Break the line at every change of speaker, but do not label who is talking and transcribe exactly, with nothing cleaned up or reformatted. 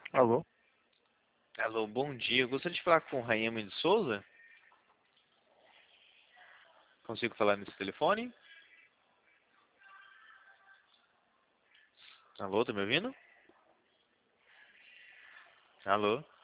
Alô?
Alô, bom dia. Eu gostaria de falar com o Raima de Souza. Consigo falar nesse telefone? Alô, tá me ouvindo? Alô?